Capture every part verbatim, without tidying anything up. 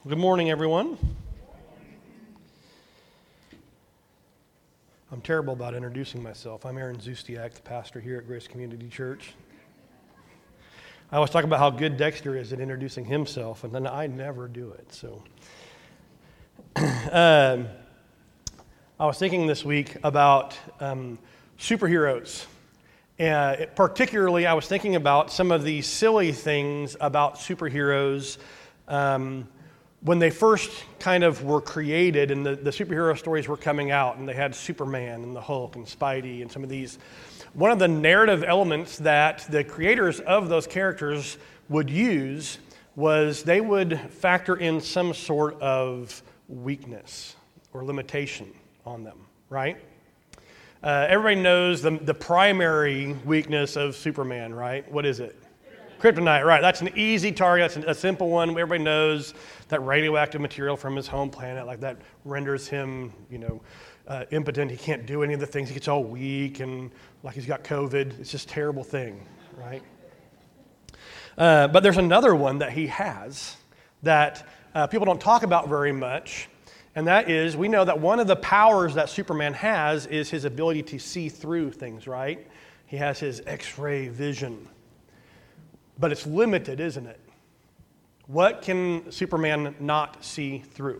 Good morning, everyone. I'm terrible about introducing myself. I'm Aaron Zustiak, the pastor here at Grace Community Church. I always talk about how good Dexter is at introducing himself, and then I never do it. So, um, I was thinking this week about um, superheroes. Uh, particularly, I was thinking about some of the silly things about superheroes um, when they first kind of were created and the, the superhero stories were coming out, and they had Superman and the Hulk and Spidey and some of these. One of the narrative elements that the creators of those characters would use was they would factor in some sort of weakness or limitation on them, right? Uh, everybody knows the, the primary weakness of Superman, right? What is it? Kryptonite, right. That's an easy target. That's a simple one. Everybody knows that radioactive material from his home planet, like that renders him, you know, uh, impotent. He can't do any of the things. He gets all weak and like he's got COVID. It's just a terrible thing, right? Uh, but there's another one that he has that uh, people don't talk about very much, and that is, we know that one of the powers that Superman has is his ability to see through things, right? He has his X-ray vision. But it's limited, isn't it? What can Superman not see through?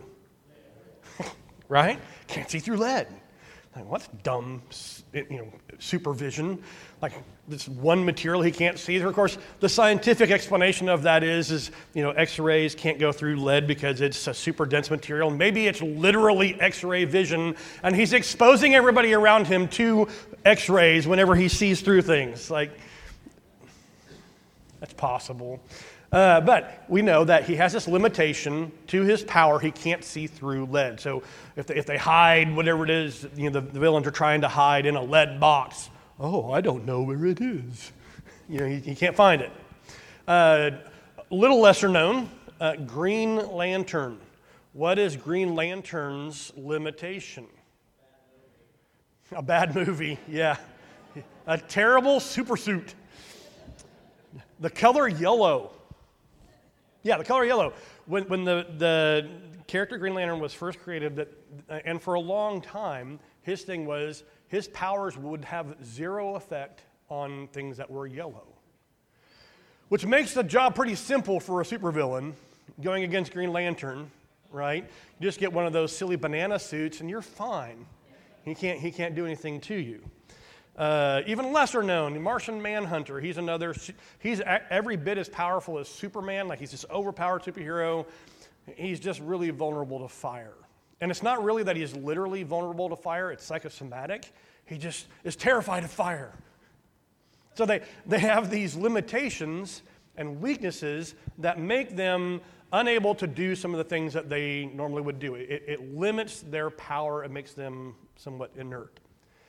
Right? Can't see through lead. Like, what's dumb, you know, supervision? Like this one material he can't see through. Of course, the scientific explanation of that is, is you know, X-rays can't go through lead because it's a super dense material. Maybe it's literally X-ray vision, and he's exposing everybody around him to X-rays whenever he sees through things. Like, that's possible. Uh, but we know that he has this limitation to his power. He can't see through lead. So if they, if they hide whatever it is, you know, the, the villains are trying to hide in a lead box. Oh, I don't know where it is. You know, he, he can't find it. Uh, a little lesser known, uh, Green Lantern. What is Green Lantern's limitation? A bad movie, yeah. A terrible supersuit. The color yellow. Yeah, the color yellow. When when the, the character Green Lantern was first created, that, and for a long time, his thing was his powers would have zero effect on things that were yellow. Which makes the job pretty simple for a supervillain going against Green Lantern, right? You just get one of those silly banana suits and you're fine. He can't, he can't do anything to you. Uh, even lesser known, Martian Manhunter. He's another, he's every bit as powerful as Superman. Like, he's this overpowered superhero. He's just really vulnerable to fire. And it's not really that he's literally vulnerable to fire. It's psychosomatic. He just is terrified of fire. So they, they have these limitations and weaknesses that make them unable to do some of the things that they normally would do. It, it limits their power. It makes them somewhat inert.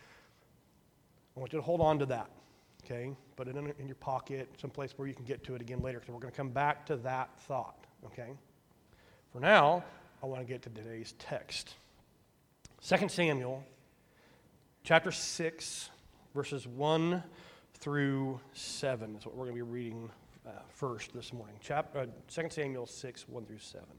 I want you to hold on to that, okay? Put it in, in your pocket, someplace where you can get to it again later, because we're going to come back to that thought, okay? For now, I want to get to today's text. Second Samuel, chapter six, verses one through seven is what we're going to be reading uh, first this morning. Chapter, uh, Second Samuel six, one through seven.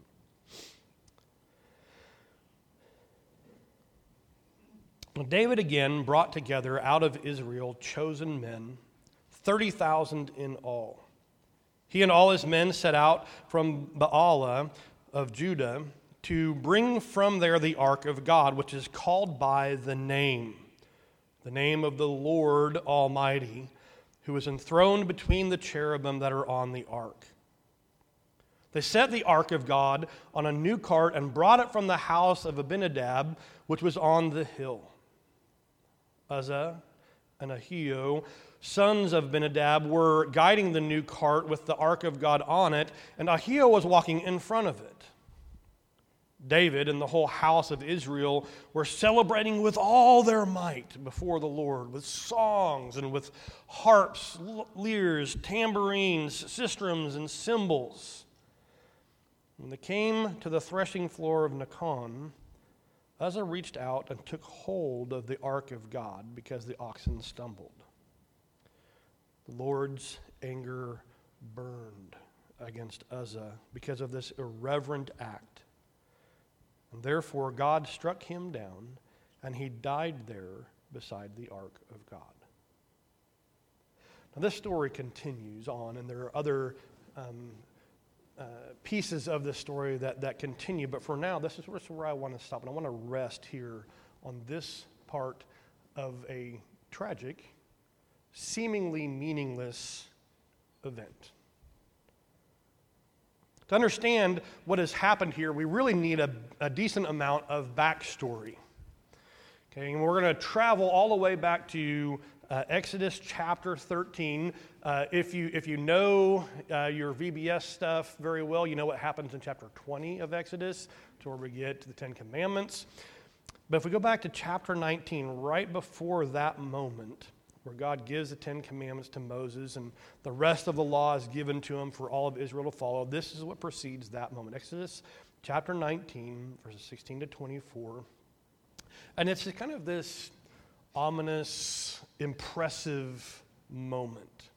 David again brought together out of Israel chosen men, thirty thousand in all. He and all his men set out from Baalah of Judah to bring from there the ark of God, which is called by the name, the name of the Lord Almighty, who is enthroned between the cherubim that are on the ark. They set the ark of God on a new cart and brought it from the house of Abinadab, which was on the hill. Uzzah and Ahio, sons of Abinadab, were guiding the new cart with the ark of God on it, and Ahio was walking in front of it. David and the whole house of Israel were celebrating with all their might before the Lord, with songs and with harps, lyres, tambourines, sistrums, and cymbals. When they came to the threshing floor of Nacon, Uzzah reached out and took hold of the ark of God because the oxen stumbled. The Lord's anger burned against Uzzah because of this irreverent act. And therefore God struck him down, and he died there beside the ark of God. Now this story continues on, and there are other um, uh, pieces of this story that, that continue, but for now, this is where, this is where I want to stop, and I want to rest here on this part of a tragic, seemingly meaningless event. To understand what has happened here, we really need a, a decent amount of backstory. Okay, and we're going to travel all the way back to uh, Exodus chapter thirteen. Uh, if you if you know uh, your V B S stuff very well, you know what happens in chapter twenty of Exodus, to where we get to the Ten Commandments. But if we go back to chapter nineteen, right before that moment, where God gives the Ten Commandments to Moses and the rest of the law is given to him for all of Israel to follow, this is what precedes that moment. Exodus chapter nineteen, verses sixteen to twenty-four. And it's kind of this ominous, impressive moment.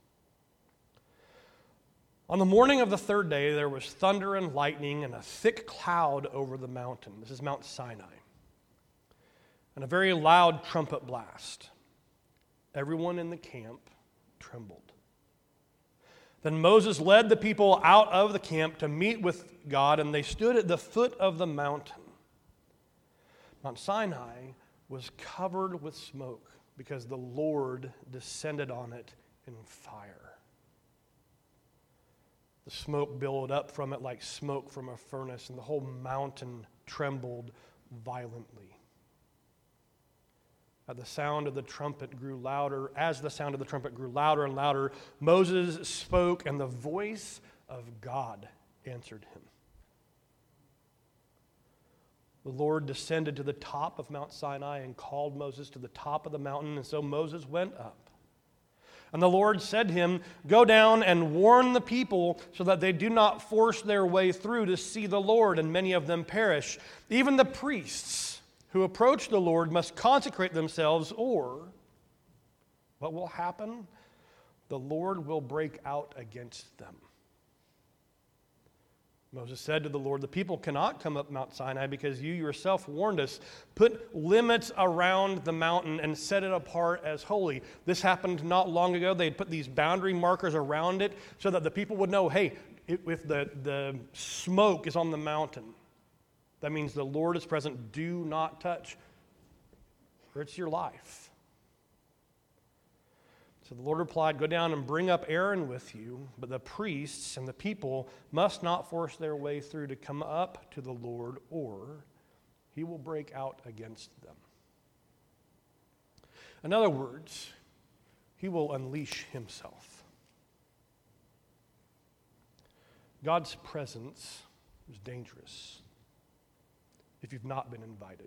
On the morning of the third day, there was thunder and lightning and a thick cloud over the mountain. This is Mount Sinai. And a very loud trumpet blast. Everyone in the camp trembled. Then Moses led the people out of the camp to meet with God, and they stood at the foot of the mountain. Mount Sinai was covered with smoke because the Lord descended on it in fire. The smoke billowed up from it like smoke from a furnace, and the whole mountain trembled violently. At the sound of the trumpet grew louder. As the sound of the trumpet grew louder and louder, Moses spoke, and the voice of God answered him. The Lord descended to the top of Mount Sinai and called Moses to the top of the mountain, and so Moses went up. And the Lord said to him, "Go down and warn the people so that they do not force their way through to see the Lord, and many of them perish. Even the priests who approach the Lord must consecrate themselves, or what will happen? The Lord will break out against them." Moses said to the Lord, "The people cannot come up Mount Sinai because you yourself warned us. Put limits around the mountain and set it apart as holy." This happened not long ago. They had put these boundary markers around it so that the people would know, hey, if the, the smoke is on the mountain, that means the Lord is present. Do not touch, or it's your life. So the Lord replied, "Go down and bring up Aaron with you, but the priests and the people must not force their way through to come up to the Lord, or he will break out against them." In other words, he will unleash himself. God's presence is dangerous if you've not been invited.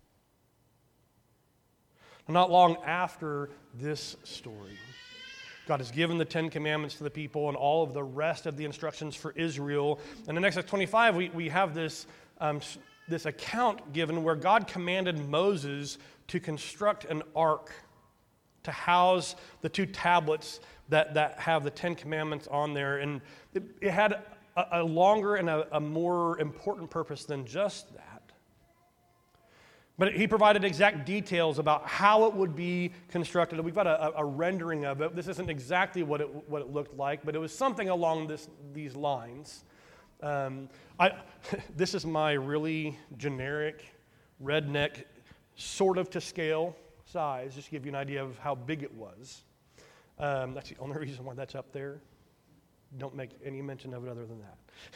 Not long after this story, God has given the Ten Commandments to the people and all of the rest of the instructions for Israel. And in Exodus twenty-five, we, we have this, um, this account given where God commanded Moses to construct an ark to house the two tablets that, that have the Ten Commandments on there. And it, it had a, a longer and a, a more important purpose than just that. But he provided exact details about how it would be constructed. We've got a, a rendering of it. This isn't exactly what it, what it looked like, but it was something along this, these lines. Um, I, this is my really generic, redneck, sort of to scale size, just to give you an idea of how big it was. Um, that's the only reason why that's up there. Don't make any mention of it other than that.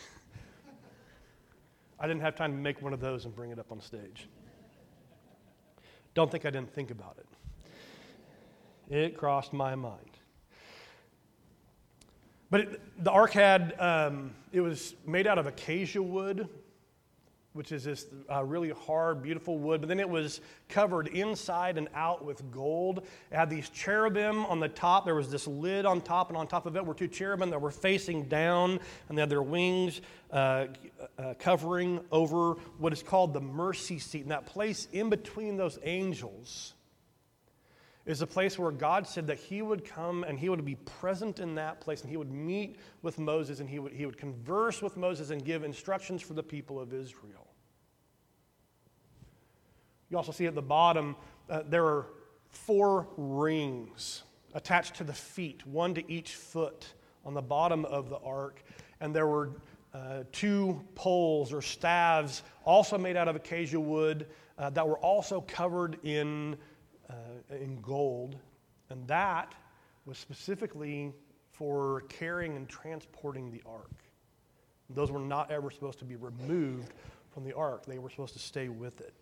I didn't have time to make one of those and bring it up on stage. Don't think I didn't think about it. It crossed my mind. But it, the ark had, um, it was made out of acacia wood, which is this uh, really hard, beautiful wood. But then it was covered inside and out with gold. It had these cherubim on the top. There was this lid on top, and on top of it were two cherubim that were facing down, and they had their wings uh, uh, covering over what is called the mercy seat. And that place in between those angels is a place where God said that he would come and he would be present in that place, and he would meet with Moses, and he would, he would converse with Moses and give instructions for the people of Israel. You also see at the bottom, uh, there are four rings attached to the feet, one to each foot on the bottom of the ark. And there were uh, two poles or staves, also made out of acacia wood, uh, that were also covered in Uh, in gold, and that was specifically for carrying and transporting the ark. Those were not ever supposed to be removed from the ark. They were supposed to stay with it.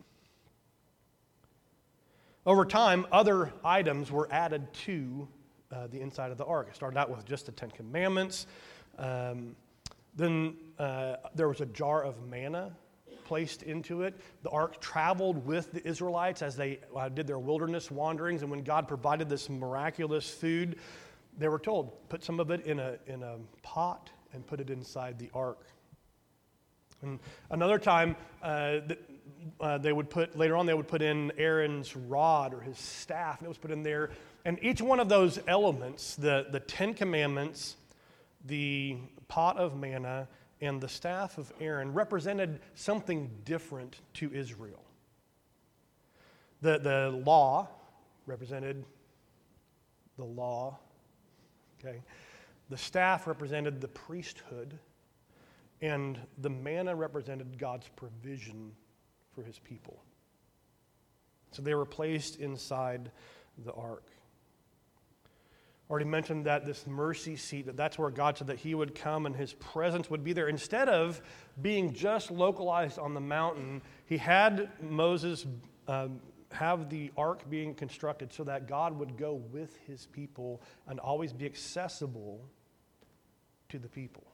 Over time, other items were added to uh, the inside of the ark. It started out with just the Ten Commandments. Um, then uh, there was a jar of manna placed into it. The ark traveled with the Israelites as they uh, did their wilderness wanderings, and when God provided this miraculous food, they were told, put some of it in a, in a pot and put it inside the ark. And another time, uh, th- uh, they would put, later on, they would put in Aaron's rod or his staff, and it was put in there. And each one of those elements, the, the Ten Commandments, the pot of manna, and the staff of Aaron, represented something different to Israel. The, the law represented the law, okay? The staff represented the priesthood, and the manna represented God's provision for his people. So they were placed inside the ark. Already mentioned that this mercy seat, that that's where God said that he would come and his presence would be there. Instead of being just localized on the mountain, he had Moses um, have the ark being constructed so that God would go with his people and always be accessible to the people.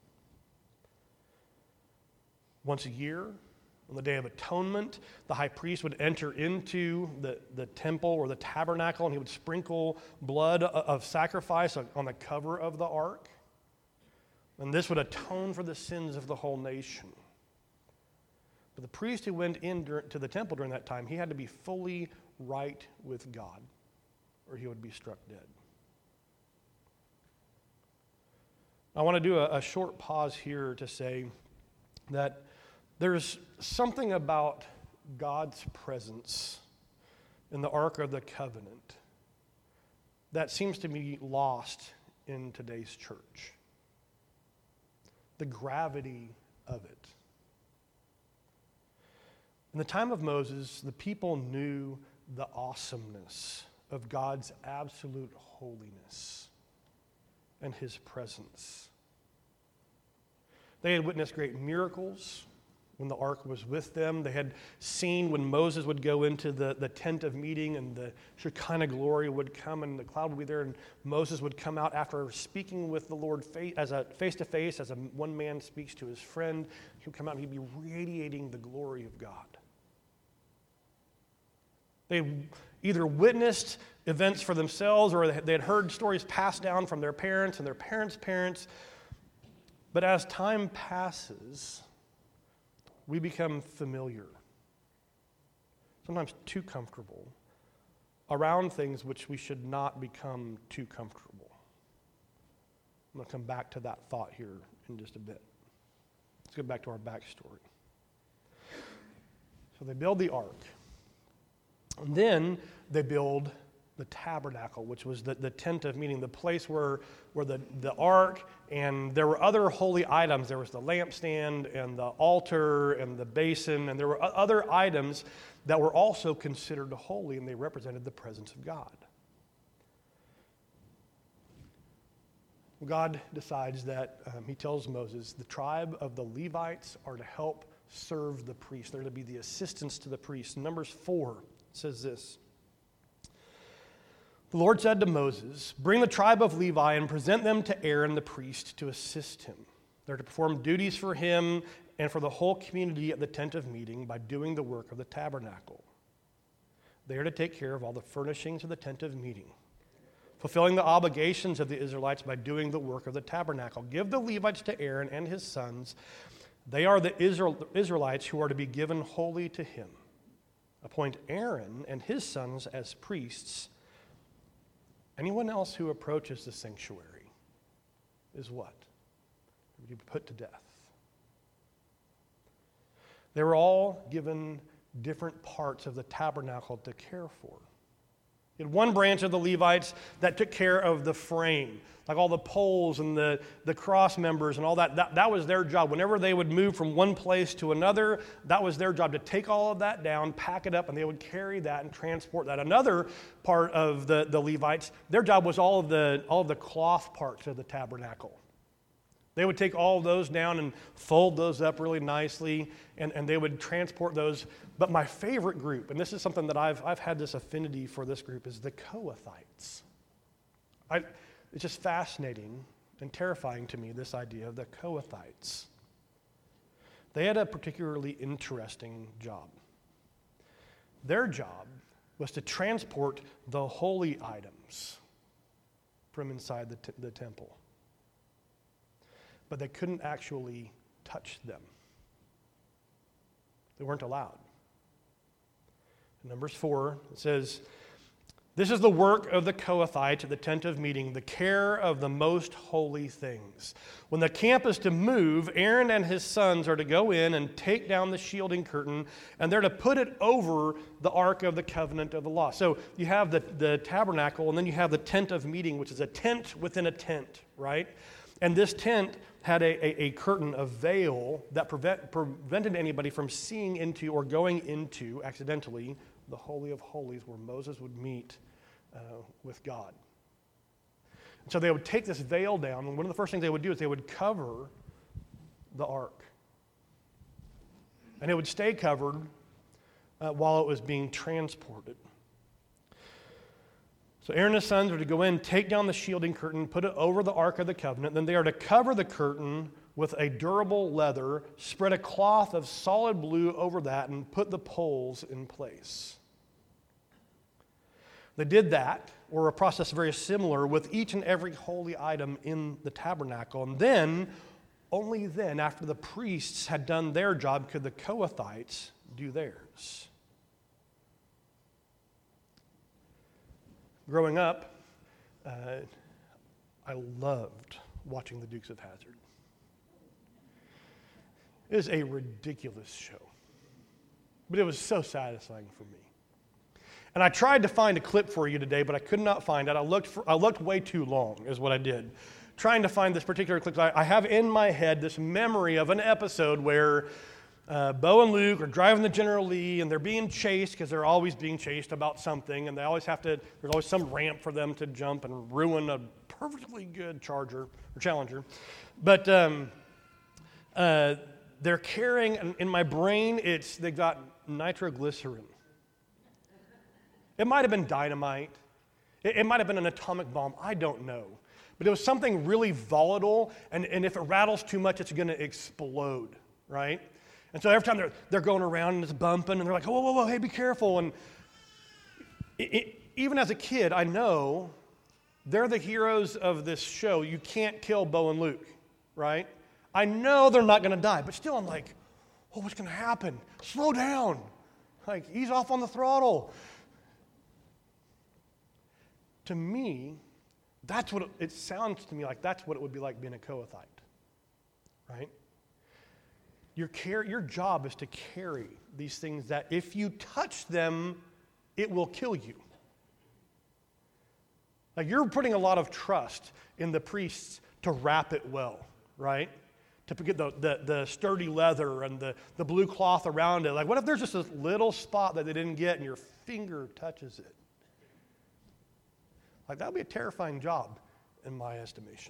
Once a year, on the Day of Atonement, the high priest would enter into the, the temple or the tabernacle, and he would sprinkle blood of sacrifice on the cover of the ark. And this would atone for the sins of the whole nation. But the priest who went into the temple during that time, he had to be fully right with God, or he would be struck dead. I want to do a, a short pause here to say that there's something about God's presence in the Ark of the Covenant that seems to be lost in today's church. The gravity of it. In the time of Moses, the people knew the awesomeness of God's absolute holiness and his presence. They had witnessed great miracles when the ark was with them. They had seen when Moses would go into the, the tent of meeting and the Shekinah glory would come and the cloud would be there, and Moses would come out after speaking with the Lord as a face-to-face, as a one man speaks to his friend. He would come out and he'd be radiating the glory of God. They either witnessed events for themselves or they had heard stories passed down from their parents and their parents' parents. But as time passes, we become familiar, sometimes too comfortable, around things which we should not become too comfortable. I'm going to come back to that thought here in just a bit. Let's go back to our backstory. So they build the ark. And then they build the tabernacle, which was the, the tent of meeting, the place where, where the, the ark, and there were other holy items. There was the lampstand and the altar and the basin, and there were other items that were also considered holy, and they represented the presence of God. God decides that, um, he tells Moses, the tribe of the Levites are to help serve the priests. They're to be the assistants to the priests. Numbers four says this. The Lord said to Moses, bring the tribe of Levi and present them to Aaron the priest to assist him. They're to perform duties for him and for the whole community at the tent of meeting by doing the work of the tabernacle. They are to take care of all the furnishings of the tent of meeting, fulfilling the obligations of the Israelites by doing the work of the tabernacle. Give the Levites to Aaron and his sons. They are the Israel, Israelites who are to be given wholly to him. Appoint Aaron and his sons as priests Anyone else who approaches the sanctuary is what? Would be put to death. They were all given different parts of the tabernacle to care for. You had one branch of the Levites that took care of the frame, like all the poles and the, the cross members and all that. that. That was their job. Whenever they would move from one place to another, that was their job, to take all of that down, pack it up, and they would carry that and transport that. Another part of the, the Levites, their job was all of the all of the cloth parts of the tabernacle. They would take all of those down and fold those up really nicely, and, and they would transport those. But my favorite group, and this is something that I've, I've had this affinity for this group, is the Kohathites. I, it's just fascinating and terrifying to me, this idea of the Kohathites. They had a particularly interesting job. Their job was to transport the holy items from inside the, t- the temple. But they couldn't actually touch them. They weren't allowed. In Numbers four, it says, "This is the work of the Kohathites at the tent of meeting, the care of the most holy things. When the camp is to move, Aaron and his sons are to go in and take down the shielding curtain, and they're to put it over the ark of the covenant of the law." So you have the, the tabernacle, and then you have the tent of meeting, which is a tent within a tent, right? And this tent had a, a, a curtain, a veil, that prevent, prevented anybody from seeing into or going into, accidentally, the Holy of Holies where Moses would meet uh, with God. And so they would take this veil down, and one of the first things they would do is they would cover the ark. And it would stay covered uh, while it was being transported. So Aaron and his sons are to go in, take down the shielding curtain, put it over the Ark of the Covenant. Then they are to cover the curtain with a durable leather, spread a cloth of solid blue over that, and put the poles in place. They did that, or a process very similar, with each and every holy item in the tabernacle. And then, only then, after the priests had done their job, could the Kohathites do theirs. Growing up, uh, I loved watching the Dukes of Hazzard. It was a ridiculous show, but it was so satisfying for me. And I tried to find a clip for you today, but I could not find it. I looked for, I looked way too long, is what I did, trying to find this particular clip. I, I have in my head this memory of an episode where Uh, Bo and Luke are driving the General Lee, and they're being chased because they're always being chased about something, and they always have to, there's always some ramp for them to jump and ruin a perfectly good Charger or Challenger. But um, uh, they're carrying, in my brain, it's, they got nitroglycerin. It might have been dynamite. It, it might have been an atomic bomb. I don't know. But it was something really volatile, and, and if it rattles too much, it's going to explode, right? And so every time they're, they're going around and it's bumping, and they're like, whoa, whoa, whoa, hey, be careful. And it, it, even as a kid, I know they're the heroes of this show. You can't kill Bo and Luke, right? I know they're not going to die, but still I'm like, oh, what's going to happen? Slow down. Like, ease off on the throttle. To me, that's what it, it sounds to me like that's what it would be like being a Kohathite, right? Your care, your job is to carry these things that if you touch them, it will kill you. Like, you're putting a lot of trust in the priests to wrap it well, right? To get the, the, the sturdy leather and the, the blue cloth around it. Like, what if there's just this little spot that they didn't get and your finger touches it? Like, that would be a terrifying job in my estimation.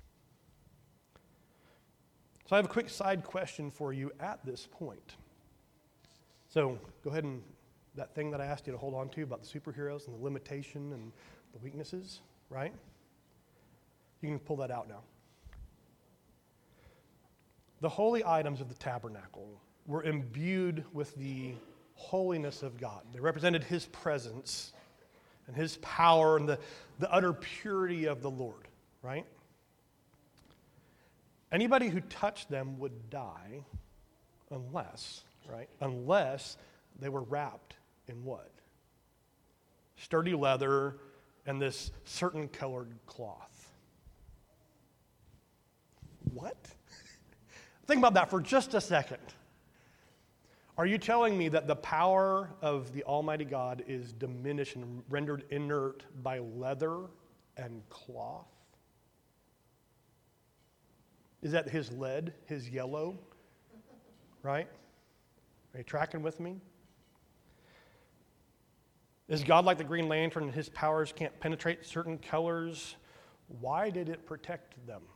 So I have a quick side question for you at this point. So go ahead and, that thing that I asked you to hold on to about the superheroes and the limitation and the weaknesses, right? You can pull that out now. The holy items of the tabernacle were imbued with the holiness of God. They represented His presence and His power and the, the utter purity of the Lord, right? Anybody who touched them would die unless, right, unless they were wrapped in what? Sturdy leather and this certain colored cloth. What? Think about that for just a second. Are you telling me that the power of the Almighty God is diminished and rendered inert by leather and cloth? Is that his lead, his yellow? Right? Are you tracking with me? Is God like the Green Lantern and his powers can't penetrate certain colors? Why did it protect them?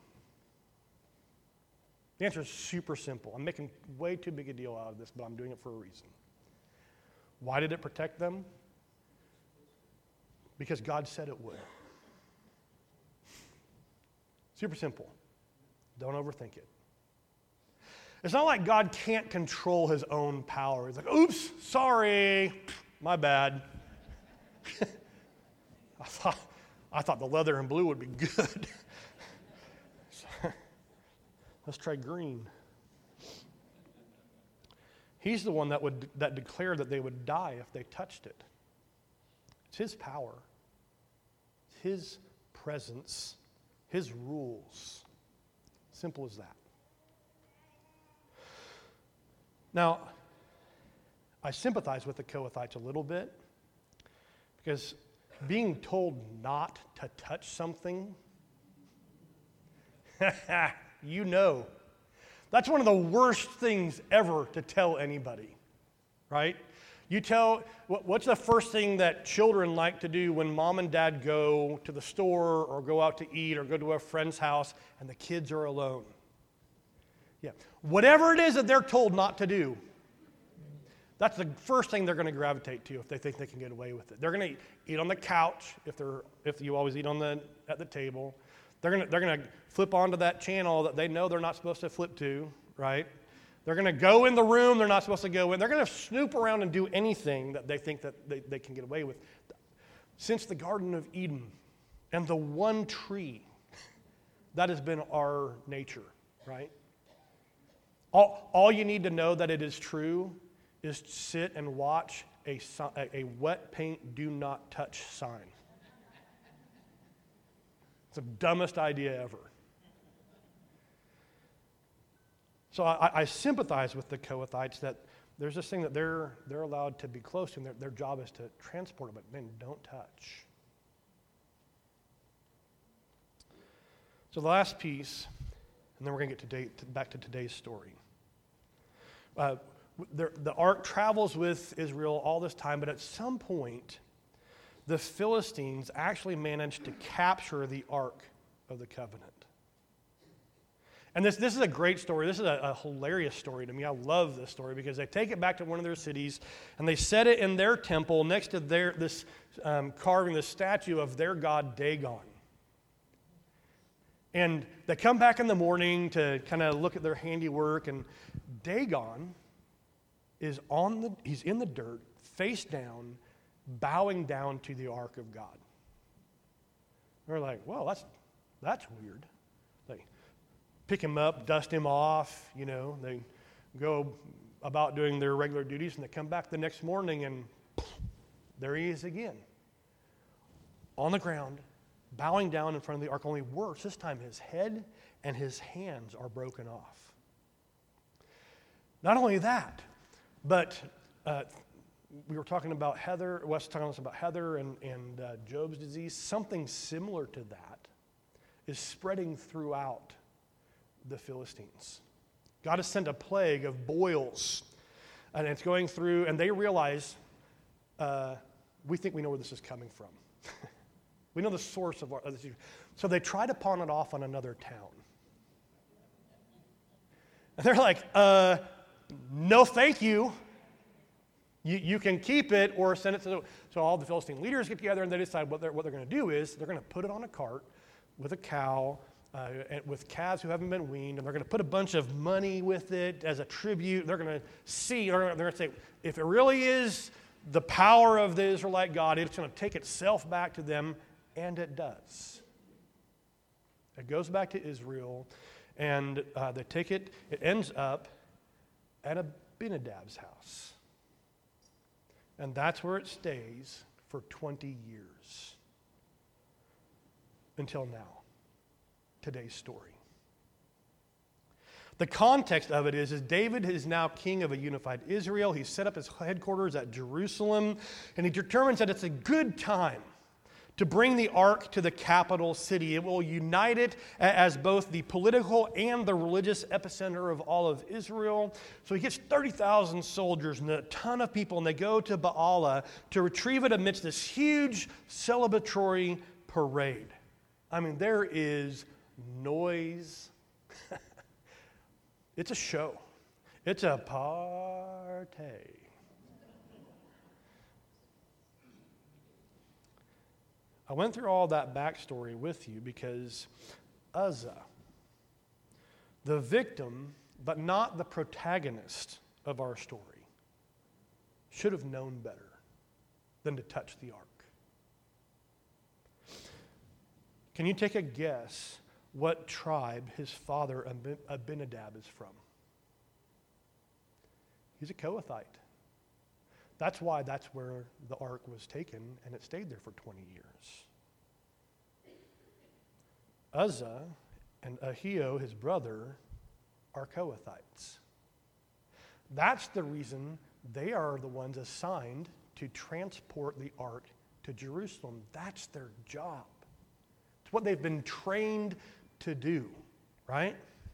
The answer is super simple. I'm making way too big a deal out of this, but I'm doing it for a reason. Why did it protect them? Because God said it would. Super simple. Don't overthink it. It's not like God can't control his own power. He's like, oops, sorry, my bad. I thought, I thought the leather and blue would be good. Let's try green. He's the one that would that declared that they would die if they touched it. It's his power, his presence, his rules. Simple as that. Now, I sympathize with the Kohathites a little bit because being told not to touch something, you know, that's one of the worst things ever to tell anybody, right? You tell, what's the first thing that children like to do when mom and dad go to the store or go out to eat or go to a friend's house and the kids are alone? Yeah, whatever it is that they're told not to do, that's the first thing they're going to gravitate to if they think they can get away with it. They're going to eat on the couch if they're if you always eat on the at the table. They're going to they're going to flip onto that channel that they know they're not supposed to flip to, right? They're going to go in the room they're not supposed to go in. They're going to snoop around and do anything that they think that they, they can get away with. Since the Garden of Eden and the one tree, that has been our nature, right? All, all you need to know that it is true is sit and watch a, a wet paint do not touch sign. It's the dumbest idea ever. So I, I sympathize with the Kohathites that there's this thing that they're they're allowed to be close to, and their, their job is to transport it, but man, don't touch. So the last piece, and then we're going to get to day, to, back to today's story. Uh, the, the ark travels with Israel all this time, but at some point, the Philistines actually managed to capture the Ark of the Covenant. And this, this is a great story. This is a, a hilarious story to me. I love this story because they take it back to one of their cities and they set it in their temple next to their this um, carving, this statue of their god Dagon. And they come back in the morning to kind of look at their handiwork, and Dagon is on the, he's in the dirt, face down, bowing down to the ark of God. They're like, well, that's that's weird. They pick him up, dust him off, you know, they go about doing their regular duties, and they come back the next morning, and there he is again. On the ground, bowing down in front of the ark, only worse, this time his head and his hands are broken off. Not only that, but uh, we were talking about Heather, Wes was talking to us about Heather and, and uh, Job's disease. Something similar to that is spreading throughout the Philistines. God has sent a plague of boils, and it's going through, and they realize, uh, we think we know where this is coming from. We know the source of our, of this. So they try to pawn it off on another town. And they're like, uh, no thank you. You, you can keep it or send it to the... So all the Philistine leaders get together and they decide what they're, what they're going to do is they're going to put it on a cart with a cow, uh, and with calves who haven't been weaned, and they're going to put a bunch of money with it as a tribute. They're going to see, they're going to say, if it really is the power of the Israelite God, it's going to take itself back to them, and it does. It goes back to Israel, and uh, they take it, it ends up at Abinadab's house. And that's where it stays for twenty years. until now, today's story. The context of it is, is David is now king of a unified Israel. He's set up his headquarters at Jerusalem, and he determines that it's a good time to bring the ark to the capital city. It will unite it as both the political and the religious epicenter of all of Israel. So he gets thirty thousand soldiers and a ton of people, and they go to Baalah to retrieve it amidst this huge celebratory parade. I mean, there is noise. It's a show. It's a party. I went through all that backstory with you because Uzzah, the victim, but not the protagonist of our story, should have known better than to touch the ark. Can you take a guess what tribe his father Abinadab is from? He's a Kohathite. That's why that's where the ark was taken, and it stayed there for twenty years. Uzzah and Ahio, his brother, are Kohathites. That's the reason they are the ones assigned to transport the ark to Jerusalem. That's their job. It's what they've been trained to do, right?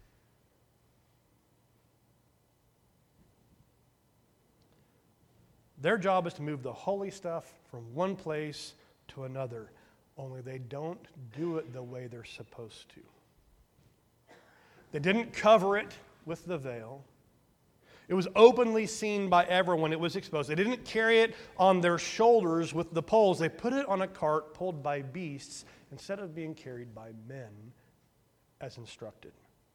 Their job is to move the holy stuff from one place to another, only they don't do it the way they're supposed to. They didn't cover it with the veil. It was openly seen by everyone. It was exposed. They didn't carry it on their shoulders with the poles. They put it on a cart pulled by beasts instead of being carried by men as instructed.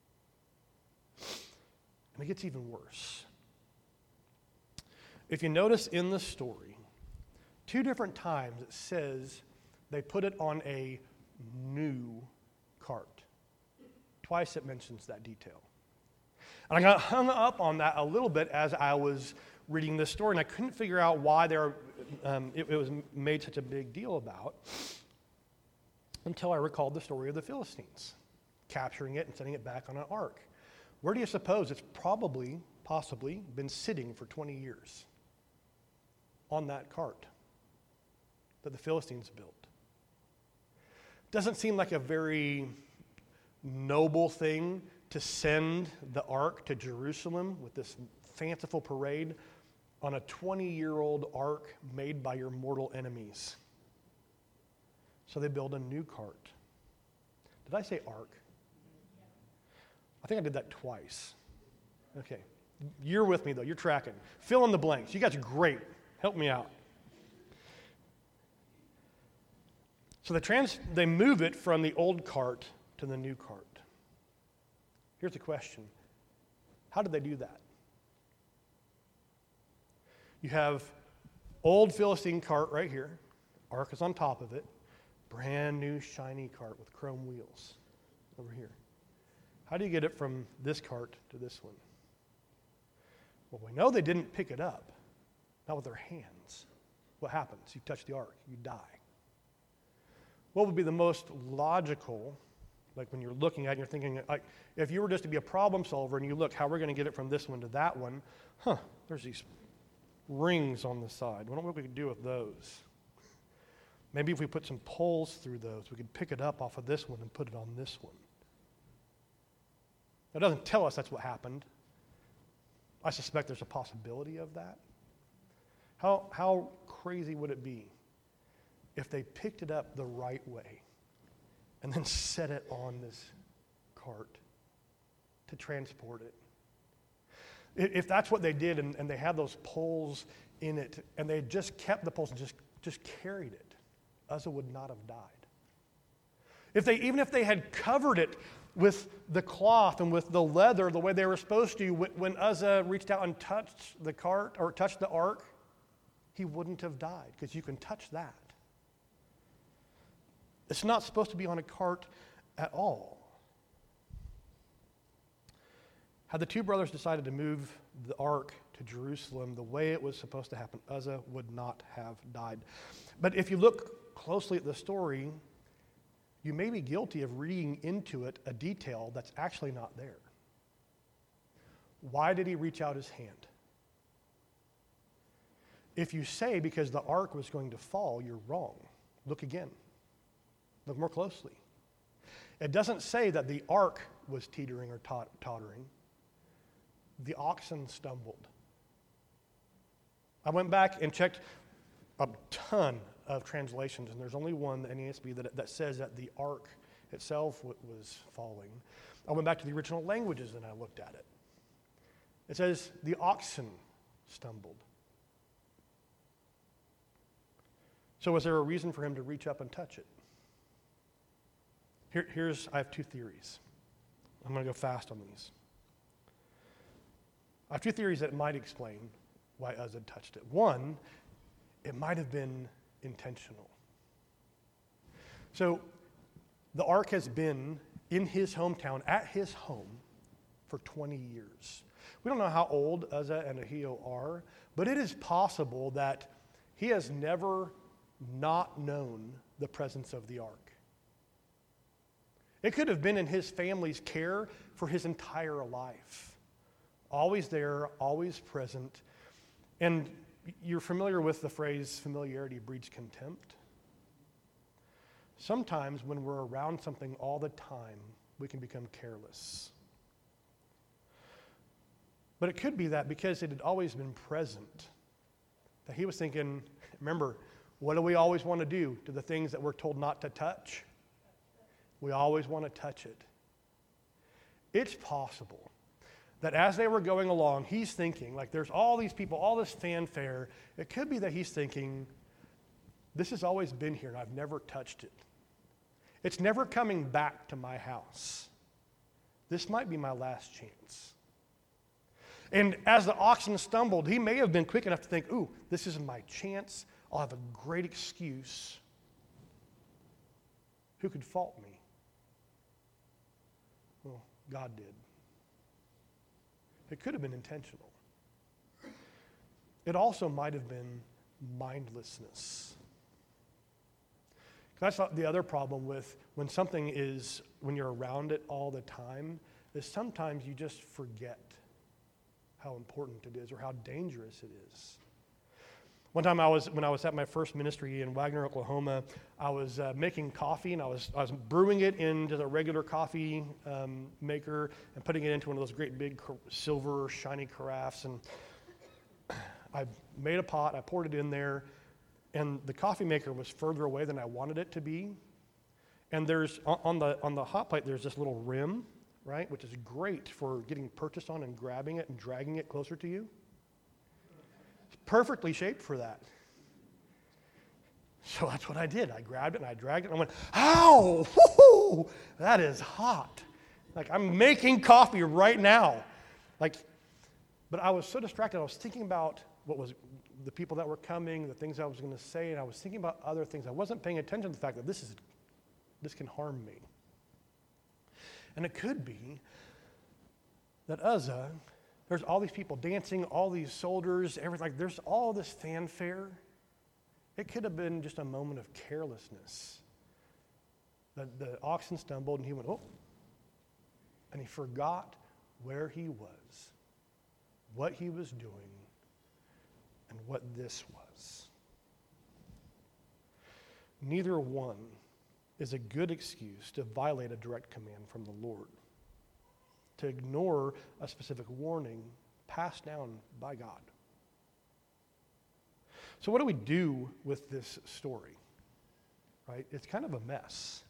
And it gets even worse. If you notice in the story, two different times it says they put it on a new cart. Twice it mentions that detail. And I got hung up on that a little bit as I was reading this story, and I couldn't figure out why there, um, it, it was made such a big deal about until I recalled the story of the Philistines, capturing it and setting it back on an ark. Where do you suppose it's probably, possibly, been sitting for twenty years? On that cart that the Philistines built. Doesn't seem like a very noble thing to send the ark to Jerusalem with this fanciful parade on a twenty-year-old ark made by your mortal enemies. So they build a new cart. Did I say ark? I think I did that twice. Okay. You're with me, though. You're tracking. Fill in the blanks. You guys are great. Help me out. So they, trans, they move it from the old cart to the new cart. Here's the question. How did they do that? You have old Philistine cart right here. Ark is on top of it. Brand new shiny cart with chrome wheels over here. How do you get it from this cart to this one? Well, we know they didn't pick it up. Not with their hands. What happens? You touch the ark, you die. What would be the most logical, like when you're looking at it, you're thinking, like, if you were just to be a problem solver and you look, how we're going to get it from this one to that one, huh, there's these rings on the side. What do we could do with those? Maybe if we put some poles through those, we could pick it up off of this one and put it on this one. That doesn't tell us that's what happened. I suspect there's a possibility of that. How, how crazy would it be if they picked it up the right way and then set it on this cart to transport it? If that's what they did and, and they had those poles in it and they just kept the poles and just, just carried it, Uzzah would not have died. If they, even if they had covered it with the cloth and with the leather the way they were supposed to, when Uzzah reached out and touched the cart or touched the ark, he wouldn't have died because you can touch that. It's not supposed to be on a cart at all. Had the two brothers decided to move the ark to Jerusalem the way it was supposed to happen, Uzzah would not have died. But if you look closely at the story, you may be guilty of reading into it a detail that's actually not there. Why did he reach out his hand? If you say because the ark was going to fall, you're wrong. Look again. Look more closely. It doesn't say that the ark was teetering or tot- tottering. The oxen stumbled. I went back and checked a ton of translations, and there's only one, the N A S B, that, that says that the ark itself w- was falling. I went back to the original languages and I looked at it. It says the oxen stumbled. So was there a reason for him to reach up and touch it? Here, here's, I have two theories. I'm going to go fast on these. I have two theories that might explain why Uzzah touched it. One, it might have been intentional. So the ark has been in his hometown, at his home, for twenty years. We don't know how old Uzzah and Ahio are, but it is possible that he has never not known the presence of the ark. It could have been in his family's care for his entire life. Always there, always present. And you're familiar with the phrase, familiarity breeds contempt. Sometimes when we're around something all the time, we can become careless. But it could be that because it had always been present, that he was thinking, remember, what do we always want to do to the things that we're told not to touch? We always want to touch it. It's possible that as they were going along, he's thinking, like there's all these people, all this fanfare. It could be that he's thinking, this has always been here and I've never touched it. It's never coming back to my house. This might be my last chance. And as the oxen stumbled, he may have been quick enough to think, ooh, this is my chance. I'll have a great excuse. Who could fault me? Well, God did. It could have been intentional. It also might have been mindlessness. That's not the other problem with when something is, when you're around it all the time, is sometimes you just forget how important it is or how dangerous it is. One time I was, when I was at my first ministry in Wagner, Oklahoma, I was uh, making coffee and I was, I was brewing it into a regular coffee um, maker and putting it into one of those great big car- silver shiny carafes. And I made a pot, I poured it in there, and the coffee maker was further away than I wanted it to be. And there's, on the, on the hot plate, there's this little rim, right, which is great for getting purchase on and grabbing it and dragging it closer to you. Perfectly shaped for that. So that's what I did. I grabbed it and I dragged it and I went, ow, woo-hoo, that is hot. Like I'm making coffee right now. Like, but I was so distracted. I was thinking about what was the people that were coming, the things I was going to say, and I was thinking about other things. I wasn't paying attention to the fact that this is, this can harm me. And it could be that Uzzah, there's all these people dancing, all these soldiers, everything. Like there's all this fanfare. It could have been just a moment of carelessness. The, the oxen stumbled and he went, oh, and he forgot where he was, what he was doing, and what this was. Neither one is a good excuse to violate a direct command from the Lord, to ignore a specific warning passed down by God. So what do we do with this story? Right? It's kind of a mess.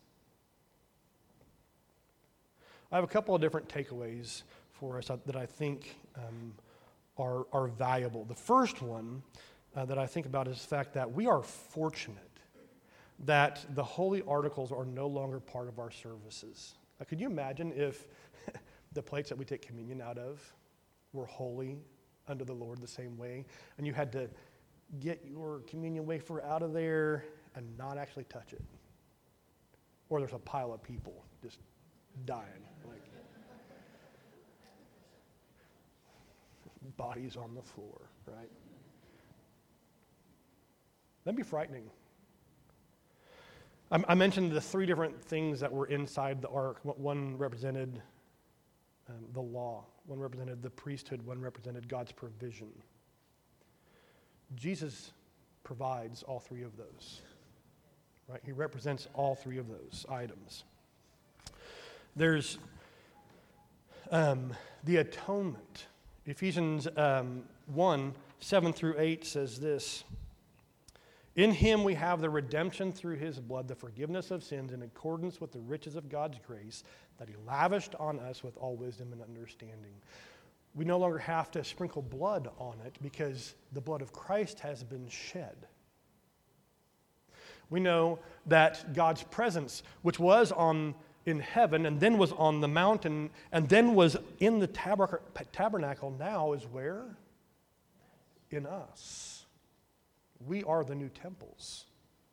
I have a couple of different takeaways for us that I think um, are, are valuable. The first one uh, that I think about is the fact that we are fortunate that the holy articles are no longer part of our services. Now, could you imagine if the plates that we take communion out of were holy unto the Lord the same way, and you had to get your communion wafer out of there and not actually touch it? Or there's a pile of people just dying, like bodies on the floor, right? That'd be frightening. I, I mentioned the three different things that were inside the ark. One represented um, the law, one represented the priesthood, one represented God's provision. Jesus provides all three of those. Right? He represents all three of those items. There's um, the atonement. Ephesians um, one, seven through eight says this: "In him we have the redemption through his blood, the forgiveness of sins in accordance with the riches of God's grace that he lavished on us with all wisdom and understanding." We no longer have to sprinkle blood on it because the blood of Christ has been shed. We know that God's presence, which was on in heaven and then was on the mountain and then was in the tabernacle, now is where? In us. We are the new temples.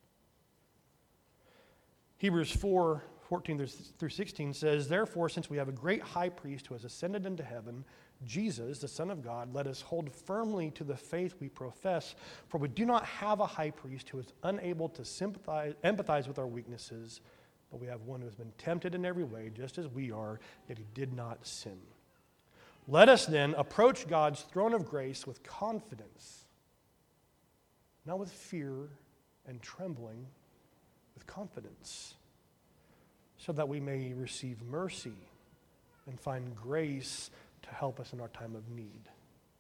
Hebrews four, fourteen through sixteen says, "Therefore, since we have a great high priest who has ascended into heaven, Jesus, the Son of God, let us hold firmly to the faith we profess, for we do not have a high priest who is unable to sympathize, empathize with our weaknesses, but we have one who has been tempted in every way, just as we are, yet he did not sin. Let us then approach God's throne of grace with confidence, not with fear and trembling, with confidence, so that we may receive mercy and find grace to help us in our time of need."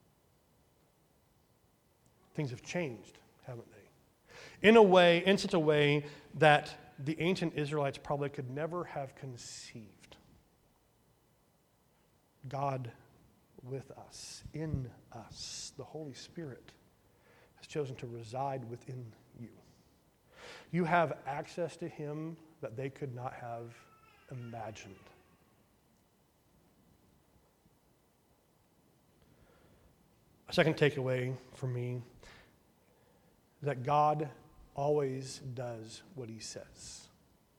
Things have changed, haven't they? In a way, in such a way that the ancient Israelites probably could never have conceived. God with us, in us, the Holy Spirit has chosen to reside within you. You have access to him that they could not have imagined. A second takeaway for me is that God always does what he says.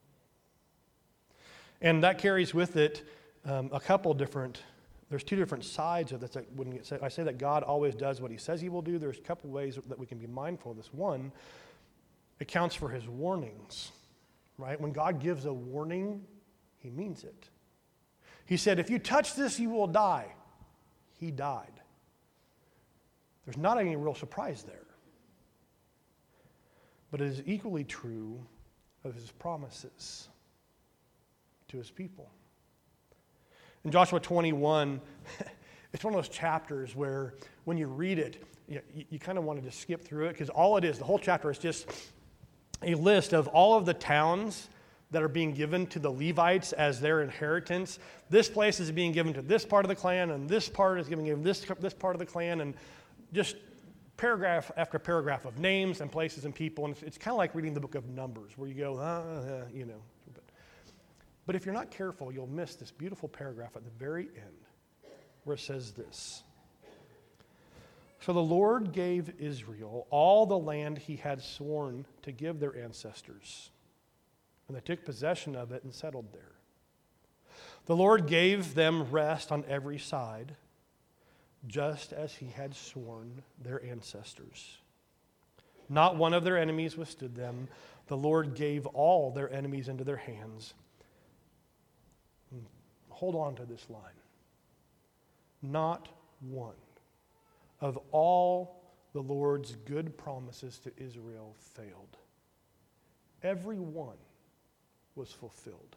And that carries with it um, a couple different, there's two different sides of this. That when you say, I say that God always does what he says he will do, there's a couple ways that we can be mindful of this. One, it counts for his warnings, right? When God gives a warning, he means it. He said, if you touch this, you will die. He died. There's not any real surprise there. But it is equally true of his promises to his people. In Joshua twenty-one, it's one of those chapters where when you read it, you, you kind of want to just skip through it, because all it is, the whole chapter is just a list of all of the towns that are being given to the Levites as their inheritance. This place is being given to this part of the clan, and this part is being given to this, this part of the clan, and just paragraph after paragraph of names and places and people. And it's, it's kind of like reading the book of Numbers, where you go, uh, uh, you know. But, but if you're not careful, you'll miss this beautiful paragraph at the very end, where it says this: "So the Lord gave Israel all the land he had sworn to give their ancestors, and they took possession of it and settled there. The Lord gave them rest on every side, just as he had sworn their ancestors. Not one of their enemies withstood them. The Lord gave all their enemies into their hands." And hold on to this line. Not one of all the Lord's good promises to Israel failed. Every one was fulfilled.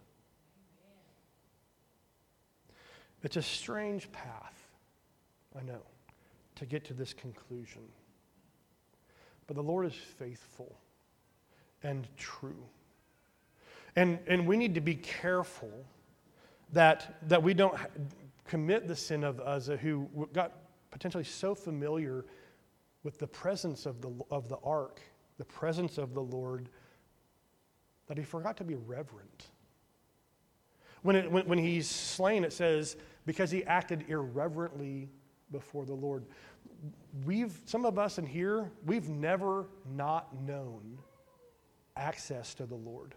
It's a strange path, I know, to get to this conclusion. But the Lord is faithful and true. And, and we need to be careful that, that we don't commit the sin of Uzzah, who got potentially so familiar with the presence of the, of the ark, the presence of the Lord, that he forgot to be reverent. When, it, when, when he's slain, it says, because he acted irreverently before the Lord. We've, some of us in here, we've never not known access to the Lord.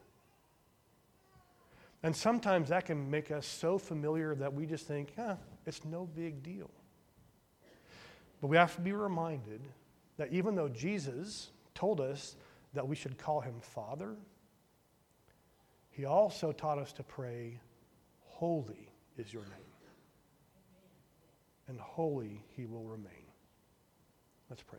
And sometimes that can make us so familiar that we just think, huh, it's no big deal. But we have to be reminded that even though Jesus told us that we should call him Father, He also taught us to pray, holy is your name. And holy he will remain. Let's pray.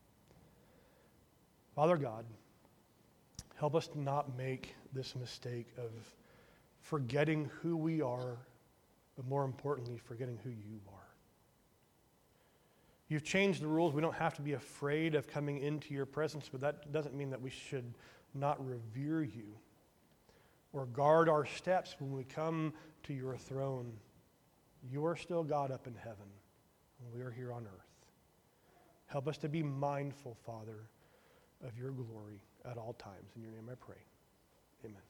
Father God, help us to not make this mistake of forgetting who we are, but more importantly, forgetting who you are. You've changed the rules. We don't have to be afraid of coming into your presence, but that doesn't mean that we should not revere you or guard our steps when we come to your throne. You are still God up in heaven, and we are here on earth. Help us to be mindful, Father, of your glory at all times. In your name I pray. Amen.